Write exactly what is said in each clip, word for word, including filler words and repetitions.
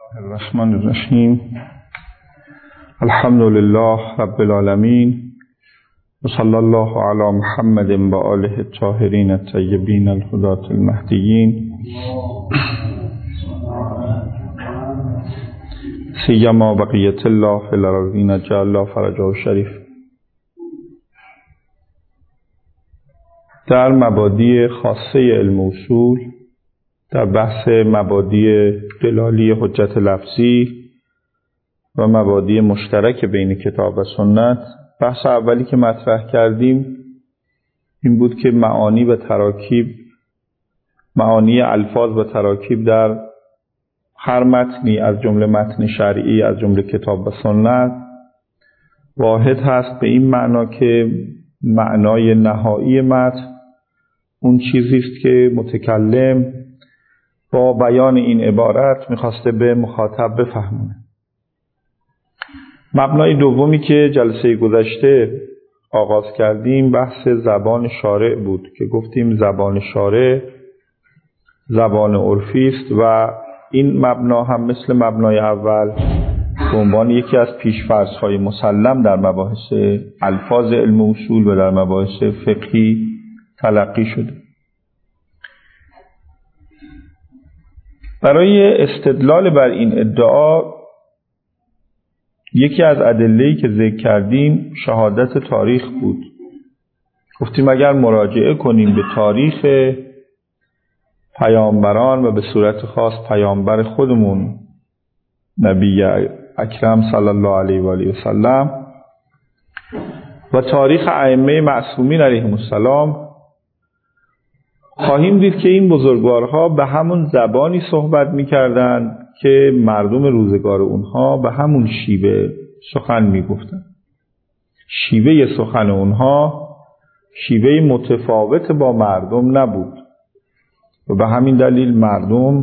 الرحمن الرحیم. الحمد لله رب العالمین و صلی الله علی محمد و آله الطاهرین الطیبین الهداة المهدیین سیما بقیت الله فی الارضین جعل الله فرجه شریف. در مبادی خاصه علم اصول، در بحث مبادی دلالی حجت لفظی و مبادی مشترک بین کتاب و سنت، بحث اولی که مطرح کردیم این بود که معانی و تراکیب، معانی الفاظ و تراکیب در هر متنی از جمله متن شرعی از جمله کتاب و سنت واحد هست، به این معنا که معنای نهایی متن اون چیزی است که متکلم با بیان این عبارت میخواسته به مخاطب بفهمونه. مبنای دومی که جلسه گذشته آغاز کردیم بحث زبان شارع بود که گفتیم زبان شارع زبان عرفی است و این مبنا هم مثل مبنای اول به عنوان یکی از پیش‌فرض‌های مسلم در مباحث الفاظ علم اصول و در مباحث فقهی تلقی شده. برای استدلال بر این ادعا یکی از ادله‌ای که ذکر کردیم شهادت تاریخ بود. گفتیم اگر مراجعه کنیم به تاریخ پیامبران و به صورت خاص پیامبر خودمون نبی اکرم صلی الله علیه و آله و سلم و تاریخ ائمه معصومین علیهم السلام، خواهیم دید که این بزرگوارها به همون زبانی صحبت می‌کردند که مردم روزگار اونها به همون شیوه سخن می‌گفتند. شیوه سخن اونها شیوه متفاوت با مردم نبود و به همین دلیل مردم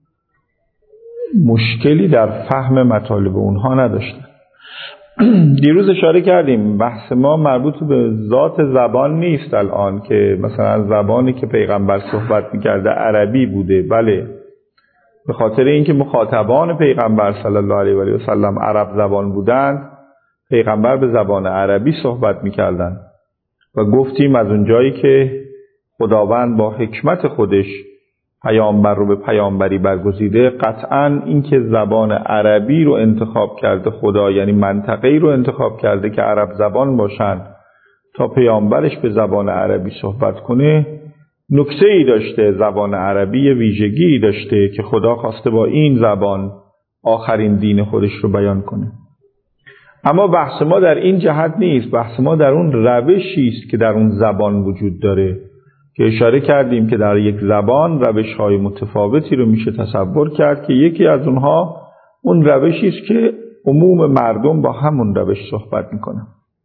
مشکلی در فهم مطالب اونها نداشتند. دیروز اشاره کردیم بحث ما مربوط به ذات زبان نیست الان که مثلا زبانی که پیغمبر صحبت می‌کرده عربی بوده. بله، به خاطر اینکه مخاطبان پیغمبر صلی الله علیه و آله و سلم عرب زبان بودند، پیغمبر به زبان عربی صحبت می‌کردند و گفتیم از اونجایی که خداوند با حکمت خودش پیامبر رو به پیامبری برگزیده، قطعاً این که زبان عربی رو انتخاب کرده خدا، یعنی منطقه‌ای رو انتخاب کرده که عرب زبان باشن تا پیامبرش به زبان عربی صحبت کنه، نکته‌ای داشته. زبان عربی ویژگی داشته که خدا خواسته با این زبان آخرین دین خودش رو بیان کنه. اما بحث ما در این جهت نیست، بحث ما در اون روشی است که در اون زبان وجود داره که اشاره کردیم که در یک زبان روش‌های متفاوتی رو میشه تصور کرد که یکی از اونها اون روشی است که عموم مردم با همون روش صحبت میکنن.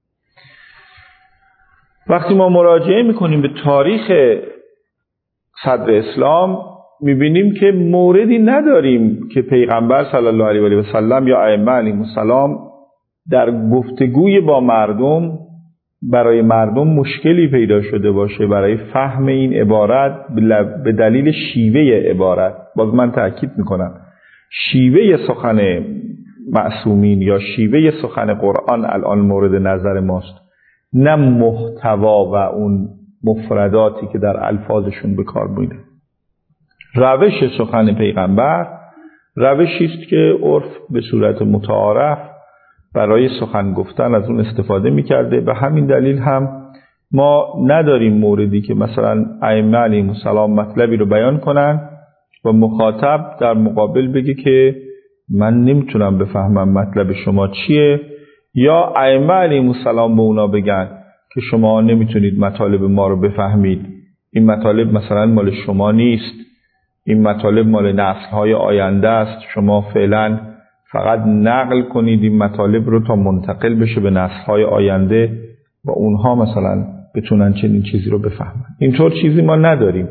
وقتی ما مراجعه میکنیم به تاریخ صدر اسلام میبینیم که موردی نداریم که پیغمبر صلی الله علیه و سلم یا ائمه علیهم السلام در گفتگوی با مردم برای مردم مشکلی پیدا شده باشه برای فهم این عبارت به دلیل شیوه عبارت. باز من تأکید میکنم شیوه سخن معصومین یا شیوه سخن قرآن الان مورد نظر ماست، نه محتوا و اون مفرداتی که در الفاظشون به کار بوده. روش سخن پیغمبر روشی است که عرف به صورت متعارف برای سخن گفتن از اون استفاده می‌کرده. به همین دلیل هم ما نداریم موردی که مثلا ائمه علیهم السلام مطلبی رو بیان کنن و مخاطب در مقابل بگه که من نمیتونم بفهمم مطلب شما چیه، یا ائمه علیهم السلام به اونا بگن که شما نمیتونید مطالب ما رو بفهمید، این مطالب مثلا مال شما نیست، این مطالب مال نسل‌های آینده است، شما فعلا فقط نقل کنید این مطالب رو تا منتقل بشه به نسل‌های آینده و اونها مثلا بتونن چنین چیزی رو بفهمن. اینطور چیزی ما نداریم.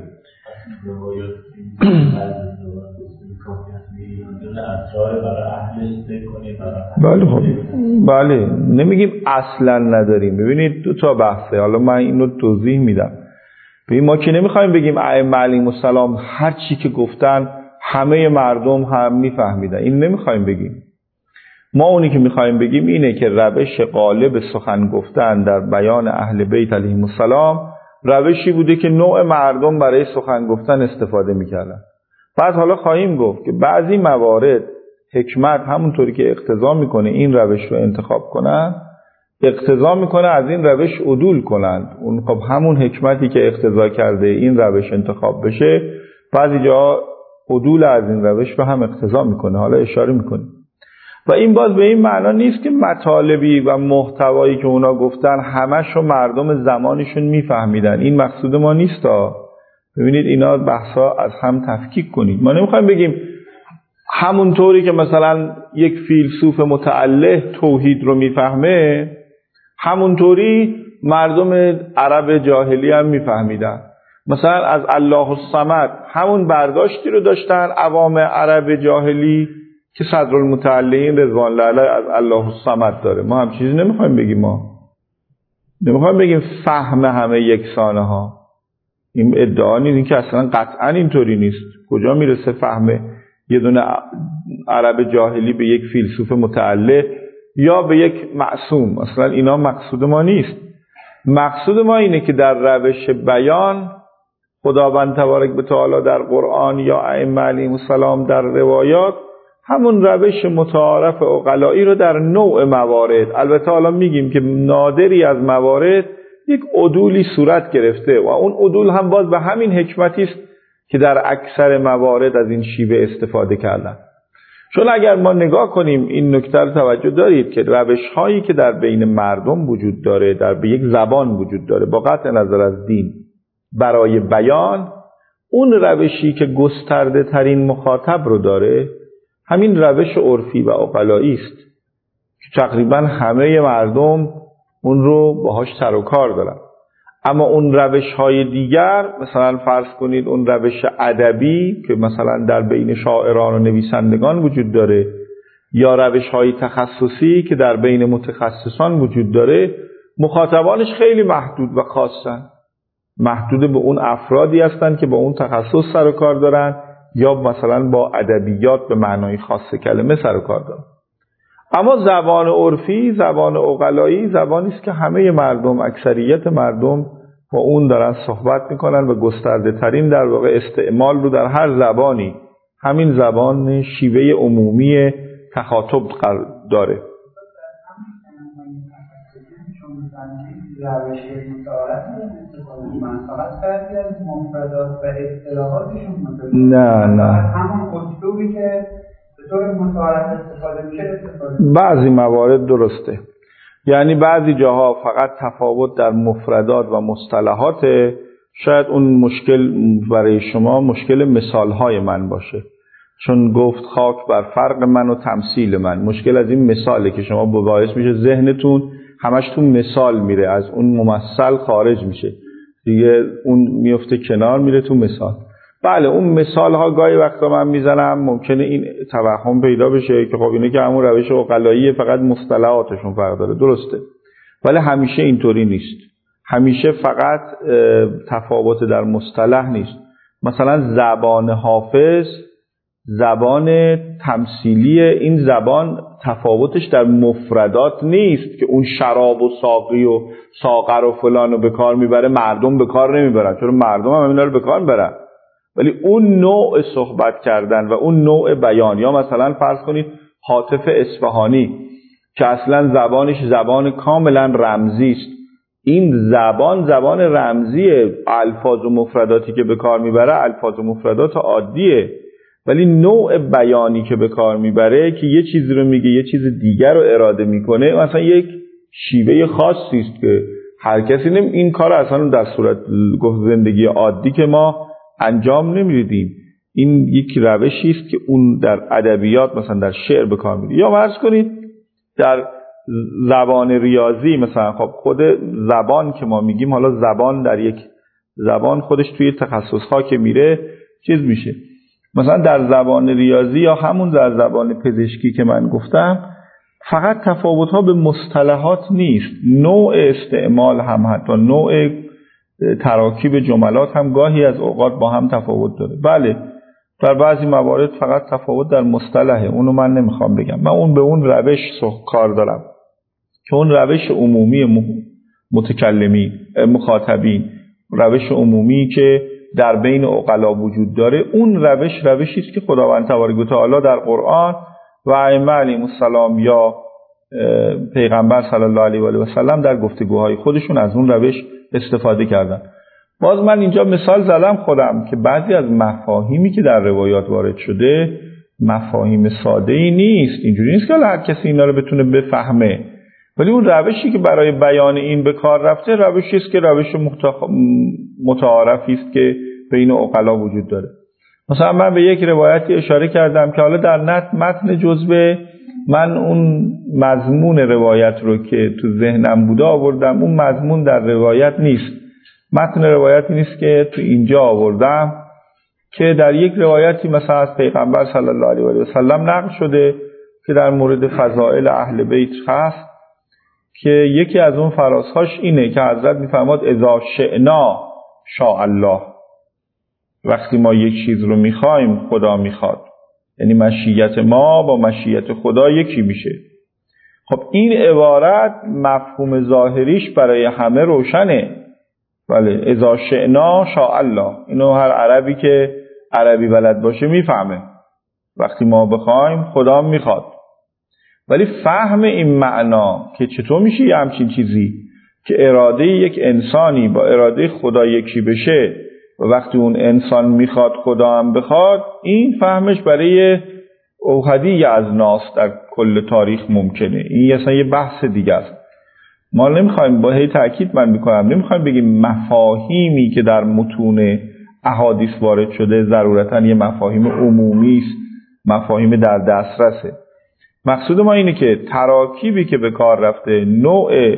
بله خب بله نمیگیم اصلا نداریم. ببینید دو تا بحثه، حالا من اینو توضیح میدم. ببین ما که نمیخوایم بگیم ائمه علیهم السلام هر چی که گفتن همه مردم هم میفهمیدن. این نمیخوایم بگیم. ما اونی که میخوایم بگیم اینه که روش غالب سخن گفتن در بیان اهل بیت علیهم السلام روشی بوده که نوع مردم برای سخن گفتن استفاده میکردن. بعد حالا خواهیم گفت که بعضی موارد حکمت همونطوری که اقتضا میکنه این روش رو انتخاب کنن، اقتضا میکنه از این روش عدول کنند. اون خب همون حکمتی که اقتضا کرده این روش انتخاب بشه، بعضی جا عدول از این روش به هم اقتضا میکنه. حالا اشاره میکنه. و این باز به این معنا نیست که مطالبی و محتوایی که اونا گفتن همشو مردم زمانشون میفهمیدن. این مقصود ما نیست ها. ببینید اینا بحثا از هم تفکیک کنید. ما نمیخوایم بگیم همونطوری که مثلا یک فیلسوف متعله توحید رو میفهمه همونطوری مردم عرب جاهلی هم میفهمیدن. مثلا از الله الصمد همون برداشتی رو داشتن عوام عرب جاهلی که صدرالمتعلین رضوان الله علیه از الله الصمد داره. ما هم چیزی نمیخوایم بگیم. ما نمیخوایم بگیم فهم همه یکسانه ها. این ادعا نیست. این که اصلا قطعا اینطوری نیست. کجا میرسه فهم یه دونه عرب جاهلی به یک فیلسوف متعله یا به یک معصوم؟ اصلا اینا مقصود ما نیست. مقصود ما اینه که در روش بیان خداوند تبارک و تعالی در قرآن یا ائمه علیهم السلام در روایات همون روش متعارف عقلایی رو در نوع موارد، البته حالا میگیم که نادری از موارد یک عدولی صورت گرفته و اون عدول هم باز به همین حکمتی است که در اکثر موارد از این شیوه استفاده کردن. چون اگر ما نگاه کنیم این نکته رو توجه دارید که روش هایی که در بین مردم وجود داره، در به یک زبان وجود داره با قطع نظر از دین برای بیان، اون روشی که گسترده ترین مخاطب رو داره همین روش عرفی و عقلایی است که تقریبا همه مردم اون رو باهاش سر و کار دارن. اما اون روش های دیگر، مثلا فرض کنید اون روش ادبی که مثلا در بین شاعران و نویسندگان وجود داره یا روش های تخصصی که در بین متخصصان وجود داره، مخاطبانش خیلی محدود و خاصن. محدود به اون افرادی هستن که با اون تخصص سر و کار دارن یا مثلا با ادبیات به معنای خاص کلمه سر و کار دارن. اما زبان عرفی، زبان عقلایی، زبانی است که همه مردم، اکثریت مردم با اون دارن صحبت میکنن و گسترده ترین در واقع استعمال رو در هر زبانی همین زبان شیوه عمومی تخاطب داره. روش متعارف منطقت فرقی از مفردات و اصطلاحاتشون متعارف. نه نه همون اسلوبی که به طور متعارف استفاده میشه استفاده میشه. بعضی موارد درسته، یعنی بعضی جاها فقط تفاوت در مفردات و مصطلحات. شاید اون مشکل برای شما مشکل مثالهای من باشه، چون گفت خاک بر فرق من و تمثیل من. مشکل از این مثاله که شما باعث میشه ذهنتون همش تو مثال میره، از اون ممثل خارج میشه دیگه، اون میفته کنار میره تو مثال. بله اون مثال ها گاهی وقتا من میزنم ممکنه این توهم پیدا بشه که خب اینه که همون روش عقلاییه، فقط مصطلحاتشون فرق داره. درسته، ولی همیشه اینطوری نیست. همیشه فقط تفاوت در مصطلح نیست. مثلا زبان حافظ زبان تمثیلی، این زبان تفاوتش در مفردات نیست که اون شراب و ساقی و ساغر و فلان رو به کار میبره، مردم به کار نمیبرن، چون مردم هم اینا رو به کار میبرن. ولی اون نوع صحبت کردن و اون نوع بیان، یا مثلا فرض کنید حاطف اصفهانی که اصلا زبانش زبان کاملا رمزی است، این زبان زبان رمزیه، الفاظ و مفرداتی که به کار میبره الفاظ و مفردات عادیه، ولی نوع بیانی که به کار میبره که یه چیزی رو میگه یه چیز دیگر رو اراده میکنه، مثلا یک شیوه خاصی است که هر کسی نمی این کار اصلا در صورت زندگی عادی که ما انجام نمیدیم. این یک روشی است که اون در ادبیات مثلا در شعر به کار میره. یا فرض کنید در زبان ریاضی مثلا، خب خود زبان که ما میگیم، حالا زبان در یک زبان خودش توی تخصص‌ها که میره چیز میشه. مثلا در زبان ریاضی یا همون در زبان پزشکی که من گفتم، فقط تفاوت‌ها به مصطلحات نیست، نوع استعمال هم، حتی نوع تراکیب جملات هم گاهی از اوقات با هم تفاوت داره. بله در بعضی موارد فقط تفاوت در مصطلحه، اونو من نمیخوام بگم. من اون به اون روش کار دارم که اون روش عمومی متکلمی مخاطبین، روش عمومی که در بین عقلا وجود داره، اون روش روشی است که خداوند تبارک و تعالی در قرآن و ائمه علیهم السلام یا پیغمبر صلی الله علیه و آله و سلم در گفتگوهای خودشون از اون روش استفاده کردن. باز من اینجا مثال زدم خودم که بعضی از مفاهیمی که در روایات وارد شده مفاهیم ساده‌ای نیست. اینجوری نیست که هر کسی اینا رو بتونه بفهمه، ولی اون روشی که برای بیان این به کار رفته روشی است که روش متخ... متعارفی است که بین عقلا وجود داره. مثلا من به یک روایتی اشاره کردم که حالا در نت متن جزوه من اون مضمون روایت رو که تو ذهنم بوده آوردم، اون مضمون در روایت نیست. متن روایتی نیست که تو اینجا آوردم، که در یک روایتی مثلا از پیغمبر صلی الله علیه و سلم نقل شده که در مورد فضائل اهل بیت هست، که یکی از اون فرازهاش اینه که حضرت میفرماد اذا شئنا شاء الله، وقتی ما یک چیز رو میخوایم خدا میخواد، یعنی مشیت ما با مشیت خدا یکی میشه. خب این عبارت مفهوم ظاهریش برای همه روشنه، بله اذا شئنا شاء الله، اینو هر عربی که عربی بلد باشه میفهمه، وقتی ما بخوایم خدا میخواد. ولی فهم این معنا که چطور میشه یه همچین چیزی که اراده یک انسانی با اراده خدا یکی بشه و وقتی اون انسان میخواد خدا هم بخواد، این فهمش برای اوحدی از ناس در کل تاریخ ممکنه. این اصلا یه بحث دیگه است. ما نمیخوایم، با هی تأکید من میکنم، نمیخوایم بگیم مفاهیمی که در متون احادیث وارد شده ضرورتاً یه مفاهیم عمومی است، مفاهیم در دسترسه. مقصود ما اینه که تراکیبی که به کار رفته، نوع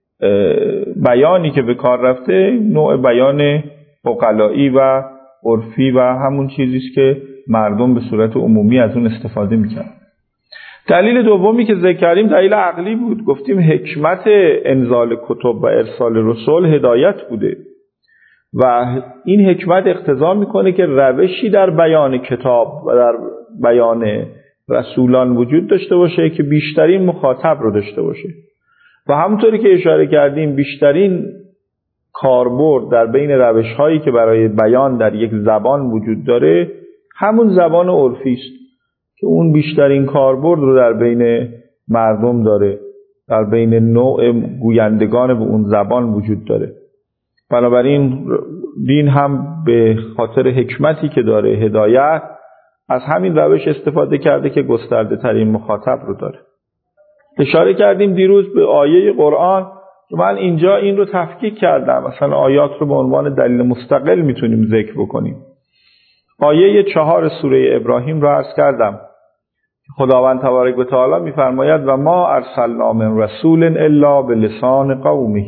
بیانی که به کار رفته، نوع بیان عقلایی و عرفی و همون چیزی است که مردم به صورت عمومی از اون استفاده میکنن. دلیل دومی که ذکر کردیم دلیل عقلی بود. گفتیم حکمت انزال کتب و ارسال رسول هدایت بوده و این حکمت اقتضا میکنه که روشی در بیان کتاب و در بیان رسولان وجود داشته باشه که بیشترین مخاطب رو داشته باشه و همونطوری که اشاره کردیم بیشترین کاربرد در بین روش‌هایی که برای بیان در یک زبان وجود داره همون زبان عرفی است که اون بیشترین کاربرد رو در بین مردم داره، در بین نوع گویندگان به اون زبان وجود داره. بنابراین دین هم به خاطر حکمتی که داره، هدایت، از همین روش استفاده کرده که گسترده ترین مخاطب رو داره. اشاره کردیم دیروز به آیه قرآن که من اینجا این رو تفکیک کردم، مثلا آیات رو به عنوان دلیل مستقل میتونیم ذکر بکنیم. آیه چهار سوره ابراهیم رو عرض کردم. خداوند تبارک و تعالی میفرماید و ما ارسلنا من رسول الا بلسان قومه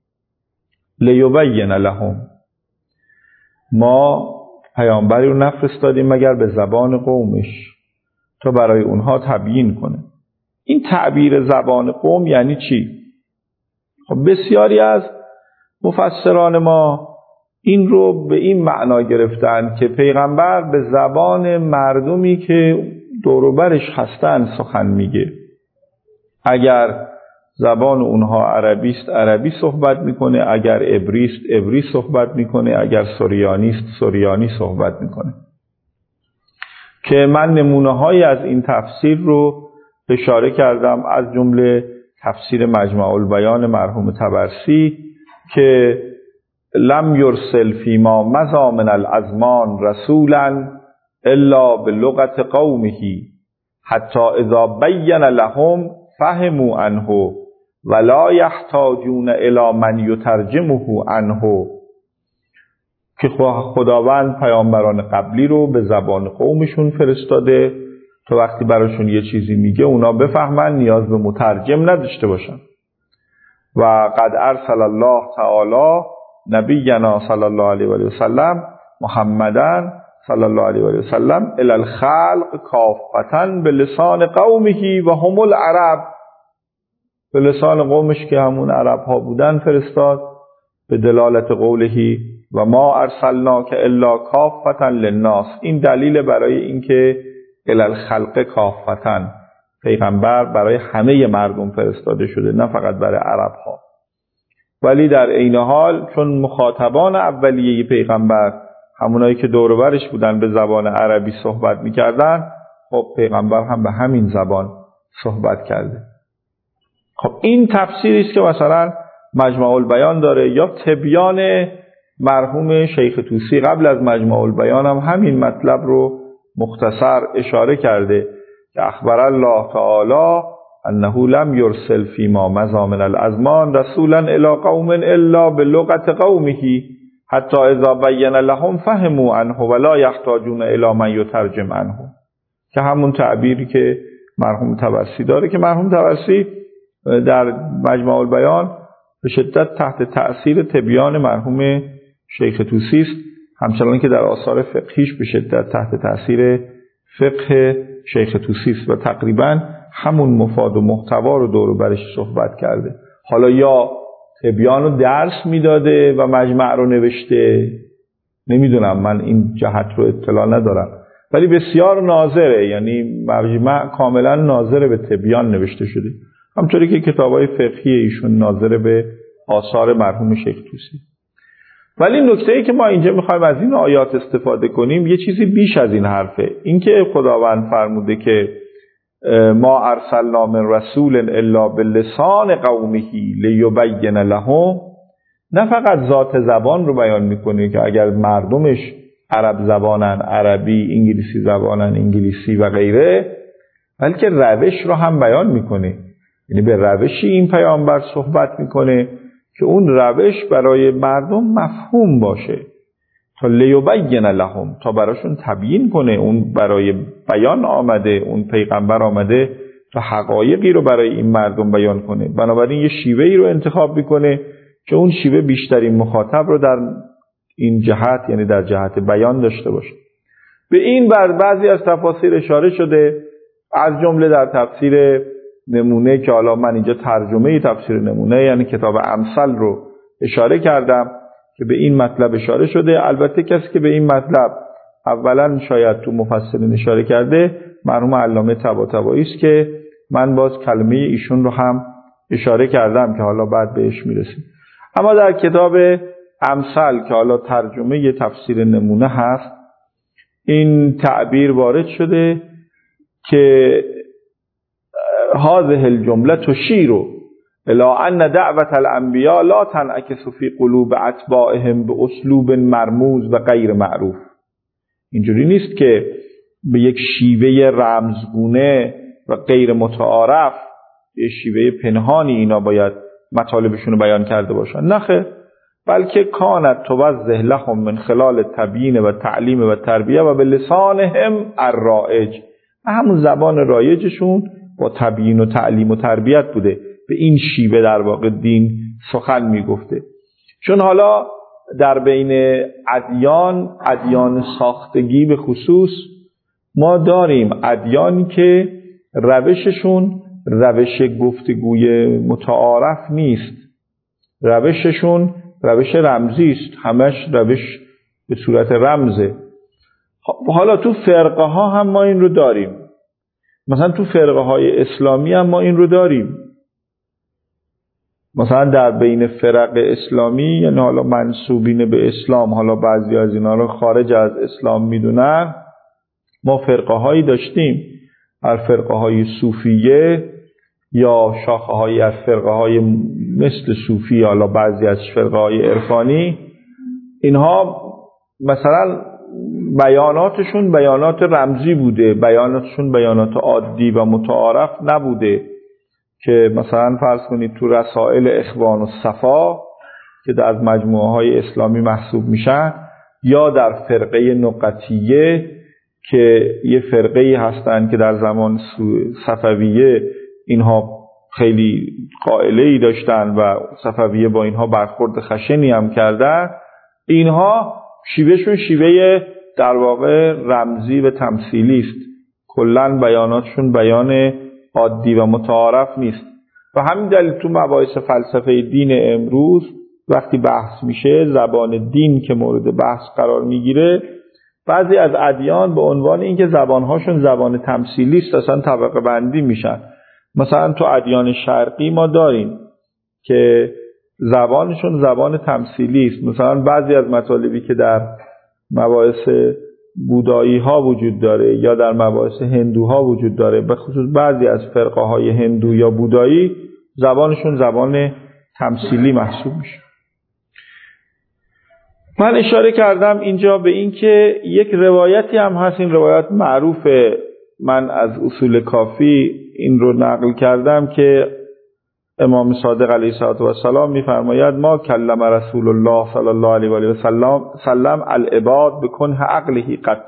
لیبین لهم، ما پیامبری رو نفرستادیم مگر به زبان قومش تا برای اونها تبیین کنه. این تعبیر زبان قوم یعنی چی؟ خب بسیاری از مفسران ما این رو به این معنا گرفتن که پیغمبر به زبان مردمی که دور و برش هستن سخن میگه. اگر زبان اونها عربی است عربی صحبت میکنه، اگر عبری است عبری صحبت میکنه، اگر سریانی است سریانی صحبت میکنه. که من نمونه‌هایی از این تفسیر رو اشاره کردم، از جمله تفسیر مجمع البیان مرحوم طبرسی که لم یرسل فیما مضی من الازمان رسولا الا بلغت قومه حتی اذا بین لهم فهموا عنه ولا یحتاجون الی من یترجمه عنه، که خداوند پیامبران قبلی رو به زبان قومشون فرستاده تا وقتی براشون یه چیزی میگه اونا بفهمن، نیاز به مترجم نداشته باشن. و قد ارسل الله تعالی نبینا صلی الله علیه و آله و سلم محمدن صلی الله علیه و آله و سلم الی الخلق کافتا به لسان قومه و هم العرب، به لسان قومش که همون عرب ها بودن فرستاد به دلالت قوله و ما ارسلناک الا کافة للناس. این دلیل برای اینکه الی الخلق کافة، پیغمبر برای همه مردم فرستاده شده، نه فقط برای عرب ها. ولی در عین حال چون مخاطبان اولیه پیغمبر همونایی که دور و برش بودن به زبان عربی صحبت میکردن، خب پیغمبر هم به همین زبان صحبت کرده. خب این تفسیری است که مثلا مجمع البیان داره، یا تبیان مرحوم شیخ طوسی قبل از مجمع البیان هم همین مطلب رو مختصر اشاره کرده که اخبر الله تعالی انه لم یرسل فیما مضى من الازمان رسولا الی قوم الا بلغت قومه حتی اذا بین لهم فهموا عنه ولا یحتاجون الی من یترجم عنه، که همون تعبیری که مرحوم طبرسی داره که مرحوم طبرسی در مجمع البیان به شدت تحت تأثیر تبیان مرحوم شیخ طوسی است، همچنان که در آثار فقهیش به شدت تحت تأثیر فقه شیخ طوسی است و تقریبا همون مفاد و محتوا رو دور و برش صحبت کرده. حالا یا تبیان رو درس میداده و مجمع رو نوشته، نمیدونم، من این جهت رو اطلاع ندارم، ولی بسیار ناظره، یعنی مجمع کاملا ناظر به تبیان نوشته شده، همطوری که کتابای فقهی ایشون ناظر به آثار مرحوم شیخ طوسی. ولی نکته‌ای که ما اینجا میخوایم از این آیات استفاده کنیم یه چیزی بیش از این حرفه. این که خداوند فرموده که ما ارسلنا من رسول الا بلسان قومه لیبین لهم، نه فقط ذات زبان رو بیان میکنه که اگر مردمش عرب زبانن عربی، انگلیسی زبانن انگلیسی و غیره، بلکه روش رو هم بیان میکنه. یعنی به روشی این پیامبر صحبت میکنه که اون روش برای مردم مفهوم باشه، تا لیبین لهم، تا براشون تبیین کنه. اون برای بیان آمده، اون پیغمبر آمده تا حقایقی رو برای این مردم بیان کنه. بنابراین یه شیوهی رو انتخاب میکنه که اون شیوه بیشترین مخاطب رو در این جهت، یعنی در جهت بیان داشته باشه. به این بر بعضی از تفاسیر اشاره شده، از جمله در تفسیر نمونه که حالا من اینجا ترجمه تفسیر نمونه یعنی کتاب امثل رو اشاره کردم که به این مطلب اشاره شده. البته کسی که به این مطلب اولا شاید تو مفسرین اشاره کرده مرحوم علامه طباطبایی است که من باز کلمه ایشون رو هم اشاره کردم که حالا بعد بهش میرسیم. اما در کتاب امثل که حالا ترجمه تفسیر نمونه هست، این تعبیر وارد شده که هذه الجمله تشیر الی ان دعوت الانبیاء لا تنعکس فی قلوب اتباعهم به اسلوب مرموز و غیر معروف. اینجوری نیست که به یک شیوه رمزگونه و غیر متعارف، به شیوه پنهانی اینا باید مطالبشون رو بیان کرده باشن، نه، بلکه کانت توضح لهم من خلال تبیین و تعلیم و تربیه و به لسانهم الرائج، همون زبان رایجشون با تبیین و تعلیم و تربیت بوده، به این شیوه در واقع دین سخن میگفته. چون حالا در بین ادیان، ادیان ساختگی به خصوص، ما داریم ادیانی که روششون روش گفتگوی متعارف نیست، روششون روش رمزی است، همش روش به صورت رمزه. حالا تو فرقه ها هم ما این رو داریم، مثلا تو فرقه های اسلامی هم ما این رو داریم. مثلا در بین فرق اسلامی، یعنی حالا منسوبین به اسلام، حالا بعضی از اینا رو خارج از اسلام میدونن، ما فرقه هایی داشتیم، هر فرقه های صوفیه یا شاخه های از فرقه های مثل صوفی، حالا بعضی از فرقه های عرفانی، اینها مثلا بیاناتشون بیانات رمزی بوده، بیاناتشون بیانات عادی و متعارف نبوده، که مثلا فرض کنید تو رسائل اخوان و صفا که در از مجموعه های اسلامی محسوب میشن، یا در فرقه نقطیه که یه فرقه هستن که در زمان صفویه اینها خیلی قائله‌ای داشتن و صفویه با اینها برخورد خشنی هم کردن، اینها شیوهشون شیوه در واقع رمزی و تمثیلی است، کلن بیاناتشون بیان عادی و متعارف نیست. و همین دلیل تو مباحث فلسفه دین امروز وقتی بحث میشه، زبان دین که مورد بحث قرار میگیره، بعضی از ادیان به عنوان اینکه زبانهاشون زبان تمثیلی است اصلا طبقه بندی میشن. مثلا تو ادیان شرقی ما داریم که زبانشون زبان تمثیلی است. مثلا بعضی از مطالبی که در مباحث بودایی ها وجود داره یا در مباحث هندوها وجود داره، به خصوص بعضی از فرقه های هندو یا بودایی زبانشون زبان تمثیلی محسوب میشه. من اشاره کردم اینجا به این که یک روایتی هم هست، این روایت معروفه، من از اصول کافی این رو نقل کردم که امام صادق علیه السلام میفرماید ما کلم رسول الله صلی الله علیه و آله و سلم سلم العباد بکنه عقله قط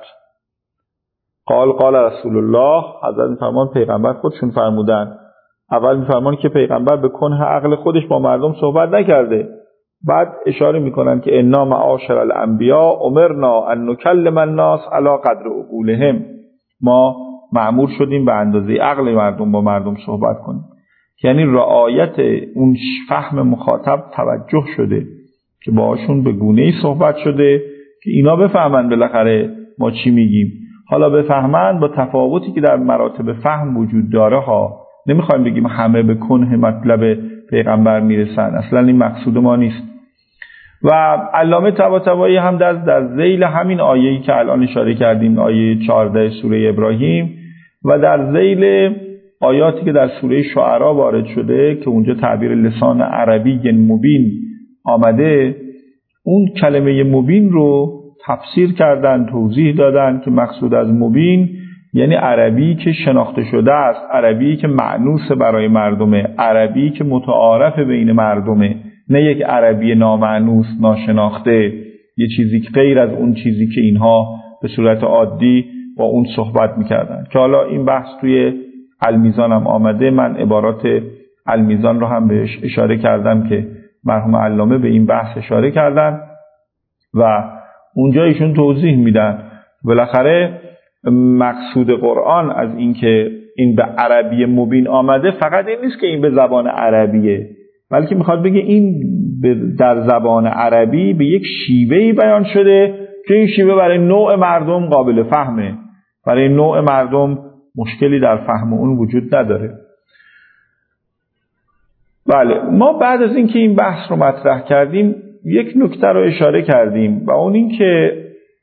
قال قال رسول الله. حضرت میفرمان پیغمبر خودشون فرمودن، اول میفرمان که پیغمبر به کنه عقل خودش با مردم صحبت نکرده، بعد اشاره میکنن که انا معاشر الانبیاء امرنا ان نکلم الناس علی قدر عقولهم، ما مأمور شدیم به اندازه عقل مردم با مردم صحبت کنیم. یعنی رعایت اون فهم مخاطب توجه شده که باهاشون به گونه‌ای صحبت شده که اینا بفهمن بالاخره ما چی میگیم. حالا بفهمن با تفاوتی که در مراتب فهم وجود داره ها، نمیخوایم بگیم همه به کنه مطلب پیغمبر میرسن، اصلا این مقصود ما نیست. و علامه طباطبایی هم در در ذیل همین آیه‌ای که الان اشاره کردیم، آیه چهارده سوره ابراهیم، و در ذیل آیاتی که در سوره شعرا وارد شده که اونجا تعبیر لسان عربی مبین آمده، اون کلمه مبین رو تفسیر کردن، توضیح دادن که مقصود از مبین یعنی عربی که شناخته شده است، عربی که مأنوس برای مردمه، عربی که متعارف بین مردمه، نه یک عربی نامأنوس ناشناخته، یه چیزی که غیر از اون چیزی که اینها به صورت عادی با اون صحبت میکردن. که حالا این بحث توی المیزان هم آمده، من عبارات المیزان رو هم بهش اشاره کردم که مرحوم علامه به این بحث اشاره کردن و اونجا ایشون توضیح میدن بالاخره مقصود قرآن از این که این به عربی مبین آمده فقط این نیست که این به زبان عربیه، بلکه میخواد بگه این در زبان عربی به یک شیوهی بیان شده که این شیوه برای نوع مردم قابل فهمه، برای نوع مردم مشکلی در فهم اون وجود نداره. بله، ما بعد از اینکه این بحث رو مطرح کردیم یک نکته رو اشاره کردیم و اون این که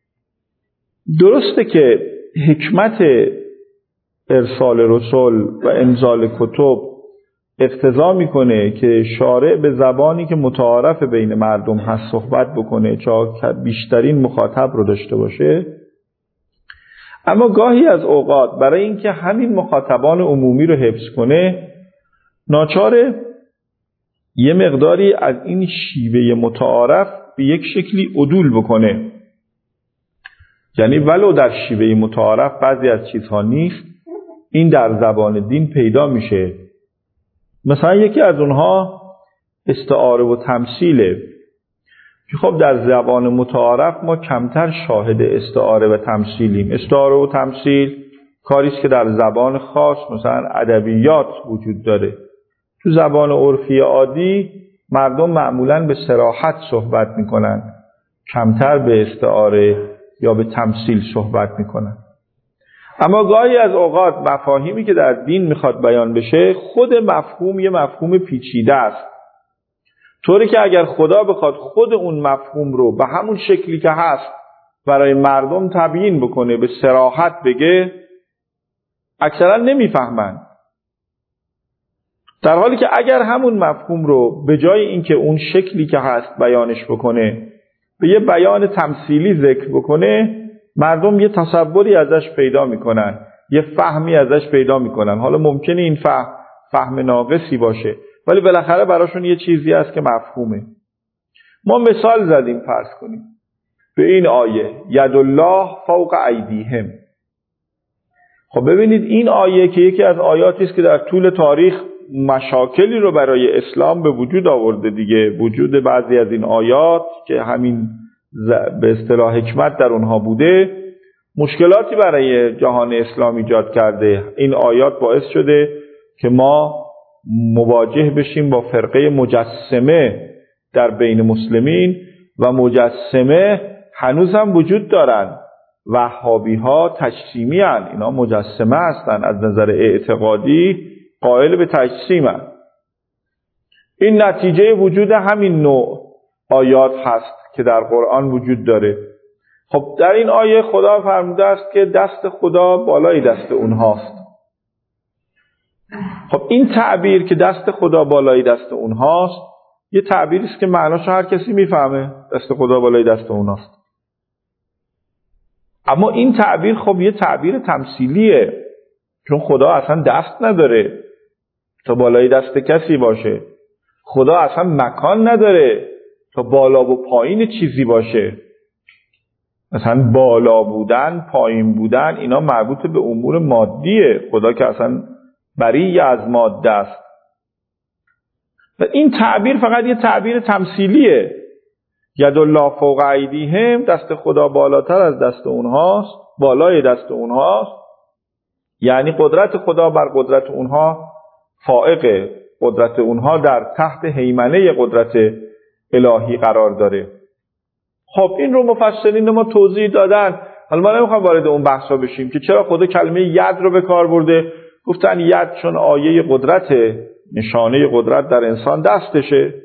درسته که حکمت ارسال رسول و انزال کتب اقتضا میکنه که شارع به زبانی که متعارف بین مردم هست صحبت بکنه تا بیشترین مخاطب رو داشته باشه، اما گاهی از اوقات برای اینکه همین مخاطبان عمومی رو حفظ کنه ناچاره یه مقداری از این شیوه متعارف به یک شکلی عدول بکنه. یعنی ولو در شیوه متعارف بعضی از چیزها نیست، این در زبان دین پیدا میشه. مثلا یکی از اونها استعاره و تمثیله که خب در زبان متعارف ما کمتر شاهد استعاره و تمثیلیم. استعاره و تمثیل کاریست که در زبان خاص مثلا ادبیات وجود داره. تو زبان عرفی عادی مردم معمولاً به صراحت صحبت میکنن، کمتر به استعاره یا به تمثیل صحبت میکنن. اما گاهی از اوقات مفاهیمی که در دین میخواد بیان بشه خود مفهوم یه مفهوم پیچیده است، طوری که اگر خدا بخواد خود اون مفهوم رو به همون شکلی که هست برای مردم تبیین بکنه، به صراحت بگه، اکثرا نمیفهمن. در حالی که اگر همون مفهوم رو به جای اینکه اون شکلی که هست بیانش بکنه به یه بیان تمثیلی ذکر بکنه، مردم یه تصوری ازش پیدا میکنن، یه فهمی ازش پیدا میکنن. حالا ممکنه این فهم فهم ناقصی باشه ولی بالاخره براشون یه چیزی هست که مفهومه. ما مثال زدیم، فرض کنیم به این آیه ید الله فوق ایدیهم. خب ببینید این آیه که یکی از آیاتی است که در طول تاریخ مشاکلی رو برای اسلام به وجود آورده دیگه، وجود بعضی از این آیات که همین به اصطلاح حکمت در اونها بوده مشکلاتی برای جهان اسلام ایجاد کرده. این آیات باعث شده که ما مواجه بشیم با فرقه مجسمه در بین مسلمین و مجسمه هنوز هم وجود دارن. وهابی ها تجسیمی هن، اینا مجسمه هستن، از نظر اعتقادی قائل به تجسیم هن. این نتیجه وجود همین نوع آیات هست که در قرآن وجود داره. خب در این آیه خدا فرموده است که دست خدا بالای دست اونهاست. خب این تعبیر که دست خدا بالای دست اونهاست یه تعبیری است که معناش هر کسی میفهمه، دست خدا بالای دست اونهاست. اما این تعبیر خب یه تعبیر تمثیلیه، چون خدا اصلا دست نداره تا بالای دست کسی باشه. خدا اصلا مکان نداره تا بالا و پایین چیزی باشه. مثلا بالا بودن، پایین بودن، اینا مربوط به امور مادیه. خدا که اصلا بری از ماده است. و این تعبیر فقط یه تعبیر تمثیلیه. ید الله فوق ایدیهم، دست خدا بالاتر از دست اونهاست، بالای دست اونهاست، یعنی قدرت خدا بر قدرت اونها فائقه، قدرت اونها در تحت هیمنه قدرت الهی قرار داره. خب این رو مفسرین ما توضیح دادن. حالا ما نمیخوام وارد اون بحثا بشیم که چرا خدا کلمه ید رو به کار برده. گفتن ید چون آیه قدرت، نشانه قدرت در انسان دستشه.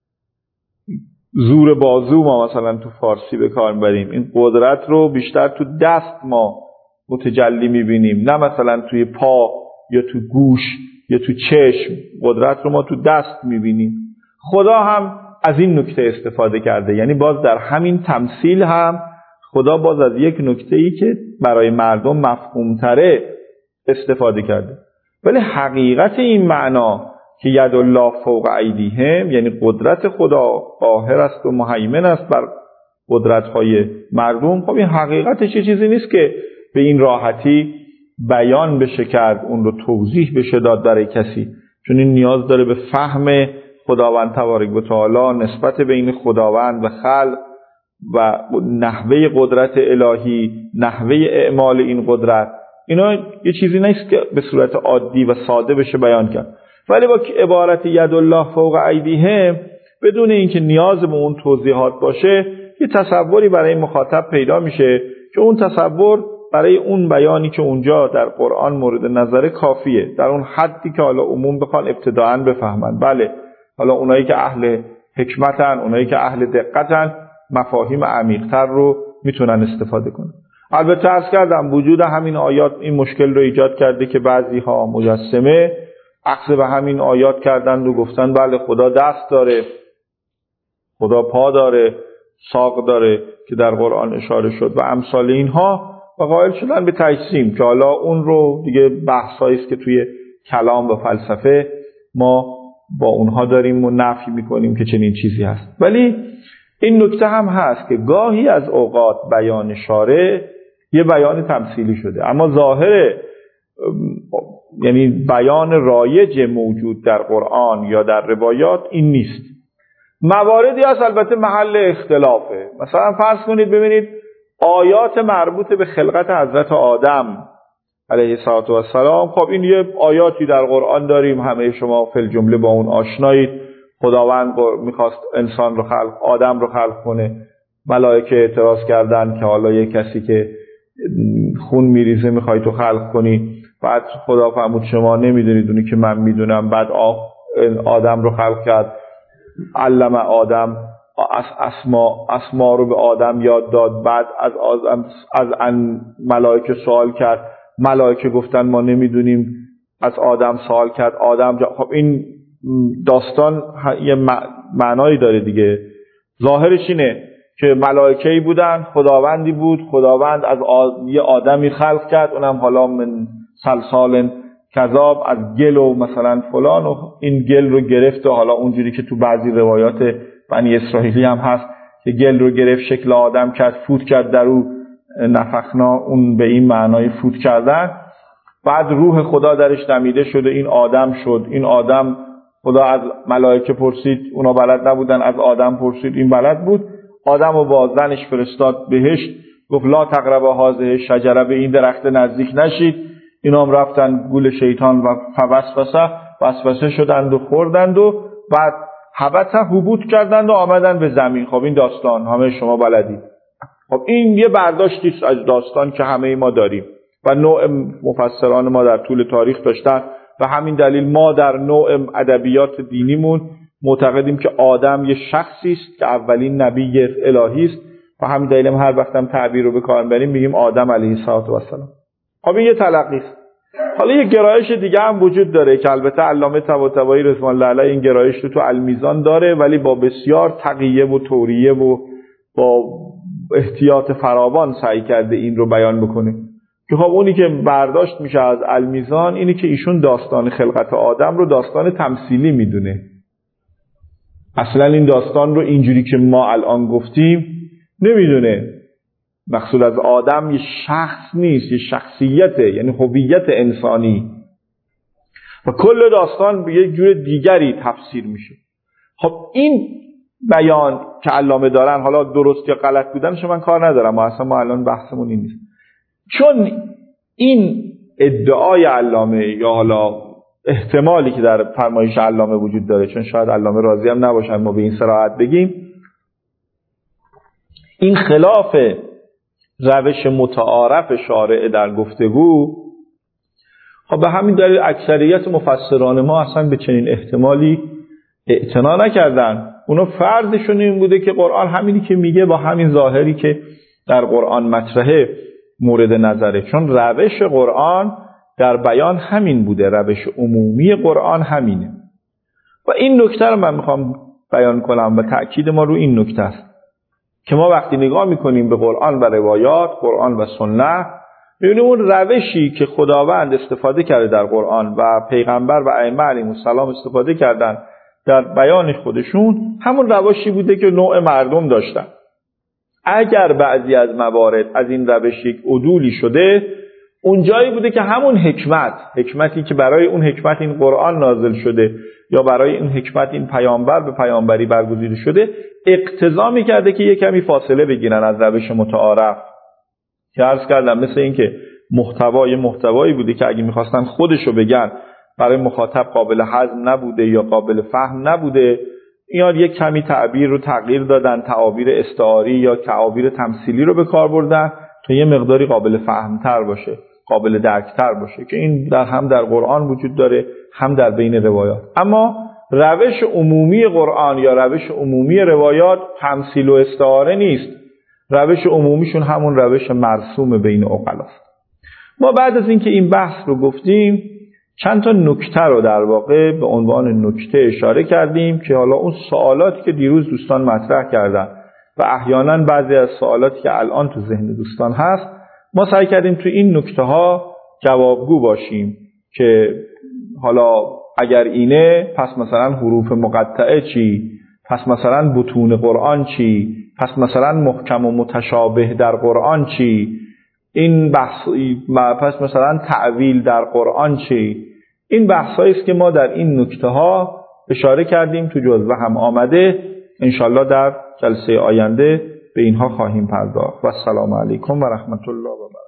زور بازو ما مثلا تو فارسی به کار میبریم، این قدرت رو بیشتر تو دست ما متجلی میبینیم، نه مثلا توی پا یا تو گوش یا تو چشم. قدرت رو ما تو دست میبینیم. خدا هم از این نکته استفاده کرده، یعنی باز در همین تمثیل هم خدا باز از یک نکته‌ای که برای مردم مفهوم‌تره استفاده کرده. ولی حقیقت این معنا که ید الله فوق ایدیهم، یعنی قدرت خدا قاهر است و مهیمن است بر قدرت‌های مردم، خب این حقیقتش چه چیزی نیست که به این راحتی بیان بشه کرد، اون رو توضیح بشه داد برای کسی، چون این نیاز داره به فهم خداوند تبارک و تعالی، نسبت بین خداوند و خلق و نحوه قدرت الهی، نحوه اعمال این قدرت. اینا یه چیزی نیست که به صورت عادی و ساده بشه بیان کرد. ولی با عبارت ید الله فوق ایدیهم، بدون اینکه نیاز به اون توضیحات باشه، یه تصوری برای مخاطب پیدا میشه که اون تصور برای اون بیانی که اونجا در قرآن مورد نظر کافیه، در اون حدی که حالا عموم بخوان ابتداعاً بفهمن. بله، حالا اونایی که اهل حکمتن، اونایی که اهل دقتن، مفاهیم عمیق‌تر رو میتونن استفاده کنن. البته عرض کردم وجود همین آیات این مشکل رو ایجاد کرده که بعضی ها مجسمه اخذ به همین آیات کردند و گفتن بله خدا دست داره، خدا پا داره، ساق داره که در قرآن اشاره شد و امثال اینها، و قائل شدن به تجسیم که حالا اون رو دیگه بحثایی است که توی کلام و فلسفه ما با اونها داریم و نفی میکنیم که چنین چیزی هست. ولی این نکته هم هست که گاهی از اوقات بیان شارع یه بیان تمثیلی شده، اما ظاهر یعنی بیان رایج موجود در قرآن یا در روایات این نیست. مواردی هست البته محل اختلافه. مثلا فرض کنید ببینید آیات مربوط به خلقت حضرت آدم علیه السلام، خب این یه آیاتی در قرآن داریم، همه شما فی الجمله با اون آشنایید. خداوند میخواست انسان رو خلق، آدم رو خلق کنه، ملائکه اعتراض کردن که حالا یه کسی که خون میریزه میخوای تو خلق کنی. بعد خدا فرمود شما نمیدونید اونی که من میدونم. بعد آدم رو خلق کرد، علم آدم اسما اسما رو به آدم یاد داد. بعد از آدم از ان ملائکه سوال کرد، ملائکه گفتن ما نمیدونیم. از آدم سوال کرد، آدم جا... خب این داستان یه معنایی داره دیگه. ظاهرش اینه که ملائکه‌ای بودن، خداوندی بود، خداوند از آد... یه آدمی خلق کرد، اونم حالا من سلسال کذاب، از گل و مثلا فلان، و این گل رو گرفت و حالا اونجوری که تو بعضی روایات بنی اسرائیلی هم هست که گل رو گرفت شکل آدم کرد، فوت کرد در او، نفخنا، اون به این معنای فوت کردن. بعد روح خدا درش دمیده شده، این آدم شد. این آدم خدا از ملائکه پرسید، اونا بلد نبودن، از آدم پرسید، این بلد بود. آدم رو با زنش فرستاد بهشت، گفت لا تقربا هذه شجره، به این درخت نزدیک نشید. اینا هم رفتن گول شیطان و فوسوسه وسوسه شدند و خوردند و بعد هبط هبوط کردند و آمدن به زمین. خب این داستان همه شما بلدید. خب این یه برداشتی از داستان که همه ما داریم و نوع مفسران ما در طول تاریخ داشتن و همین دلیل ما در نوع ادبیات دینیمون معتقدیم که آدم یه شخصی است که اولین نبی الهی است و همین دلیل هر وقت هم تعبیر رو به کار می‌بریم میگیم آدم علیه السلام. خب این یه تلقی است. حالا یه گرایش دیگه هم وجود داره که البته علامه طباطبایی رضوان الله علیه این گرایش رو تو المیزان داره، ولی با بسیار تقیه و توریه و با احتیاط فراوان سعی کرده این رو بیان بکنه که خب اونی که برداشت میشه از المیزان اینی که ایشون داستان خلقت آدم رو داستان تمثیلی میدونه. اصلا این داستان رو اینجوری که ما الان گفتیم نمیدونه. مقصود از آدم یه شخص نیست، یه شخصیته، یعنی هویت انسانی و کل داستان به یک جور دیگری تفسیر میشه. خب این بیان که علامه دارن، حالا درست یا غلط بودنش من کار ندارم، ما اصلا ما الان بحثمون این نیست، چون این ادعای علامه یا حالا احتمالی که در فرمایش علامه وجود داره، چون شاید علامه راضی هم نباشن ما به این صراحت بگیم، این خلاف روش متعارف شارع در گفتگو، خب به همین دلیل اکثریت مفسران ما اصلا به چنین احتمالی اعتنا نکردن. اونا فرضشون این بوده که قرآن همینی که میگه با همین ظاهری که در قرآن مطرحه مورد نظره، چون روش قرآن در بیان همین بوده، روش عمومی قرآن همینه. و این نکته رو من میخوام بیان کنم و تأکید ما رو این نکته است که ما وقتی نگاه میکنیم به قرآن و روایات، قرآن و سنت، میبینیم اون روشی که خداوند استفاده کرده در قرآن و پیغمبر و ائمه علیهم السلام استفاده کردن در بیان خودشون، همون روشی بوده که نوع مردم داشتن. اگر بعضی از موارد از این روش یک عدولی شده، اون جایی بوده که همون حکمت، حکمتی که برای اون حکمت این قرآن نازل شده یا برای این حکمت این پیامبر به پیامبری برگزیده شده، اقتضا می‌کرده که یک کمی فاصله بگیرن از روش متعارف. که عرض کردم مثل این که محتوای محتوایی بوده که اگه می‌خواستن خودشو بگن برای مخاطب قابل هضم نبوده یا قابل فهم نبوده، یا یک کمی تعبیر رو تغییر دادن، تعابیر استعاری یا تعابیر تمثیلی رو به کار بردن تا یه مقداری قابل فهمتر باشه، قابل درکتر باشه، که این در هم در قرآن وجود داره هم در بین روایات. اما روش عمومی قرآن یا روش عمومی روایات تمثیل و استعاره نیست. روش عمومیشون همون روش مرسوم بین عقلاست. ما بعد از اینکه این بحث رو گفتیم، چند تا نکته رو در واقع به عنوان نکته اشاره کردیم که حالا اون سوالاتی که دیروز دوستان مطرح کردن و احیانا بعضی از سوالاتی که الان تو ذهن دوستان هست، ما سعی کردیم تو این نکته ها جوابگو باشیم که حالا اگر اینه پس مثلا حروف مقطعه چی، پس مثلا بطون قرآن چی، پس مثلا محکم و متشابه در قرآن چی، این بحث پس مثلا تعویل در قرآن چی. این بحثایی است که ما در این نکته ها اشاره کردیم، تو جزوه هم آمده. انشالله در جلسه آینده به اینها خواهیم پرداخت. و السلام علیکم و رحمت الله و برکاته.